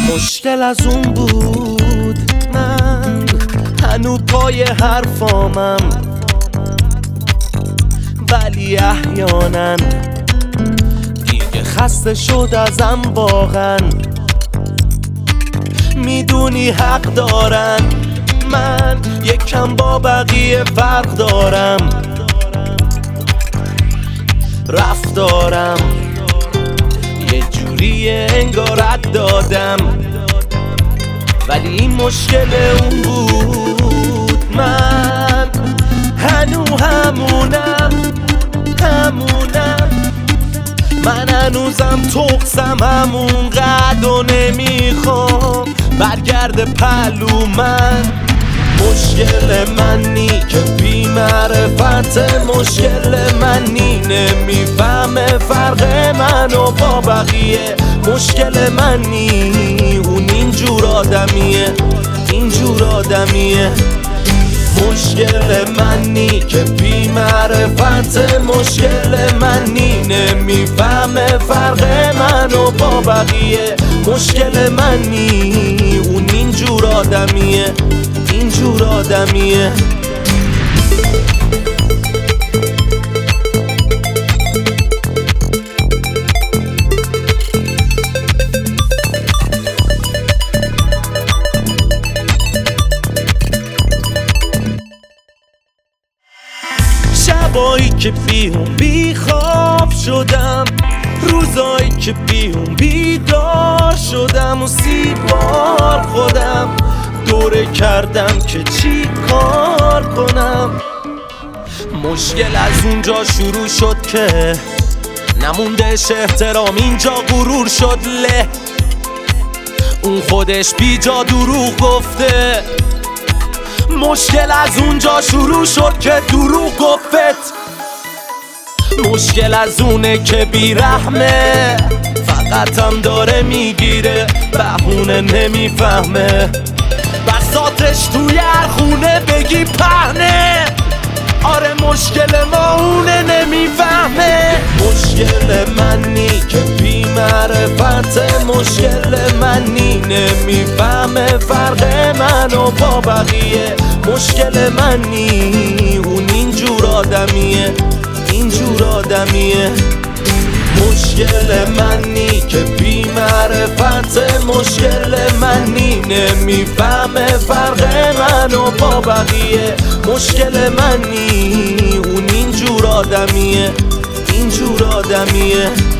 مشکل از اون بود من هنو پای حرفامم، ولی احیانا دیگه خسته شد ازم واقعا. میدونی حق دارن، من یکم با بقیه فرق دارم، رفتارم یه جوریه انگار رد دادم، ولی این مشکل اون بود. من هنو همونم من هنوزم تقصم همون قد و نمیخوام برگرد پلو من. مشکل منی که بی معرفت، مشکل منی نمیفهمه فرق منو با بقیه. مشکل منی اون اینجور آدمیه، اینجور آدمیه. مشکل منی که بی معرفت، مشکل منی نمیفهمه فرق منو با بقیه. مشکل منی اون اینجور آدمیه، اینجور آدمیه. شبایی که بی خواب شدم، روزایی که بیدار شدم و 30 بار خودم دوره کردم که چی کار کنم. مشکل از اونجا شروع شد که نموندش احترام، اینجا غرور شد له. اون خودش بی جا دروغ گفته. مشکل از اونجا شروع شد که دروغ گفت. مشکل از اونه که بیرحمه، فقط هم داره میگیره، بهونه نمیفهمه. بساطش توی هر خونه بگی پهنه. آره مشکل ما اونه نمیفهمه. مشکل منی که بی معرفت، مشکل منی نمیفهمه فرق منو با بقیه. مشکل منی اون اینجور آدمیه، اینجور آدمیه. مشکل منی که بی معرفت، مشکل منی نمیفهمه فرق منو با بقیه. مشکل منی اون اینجور آدمیه، اینجور آدمیه.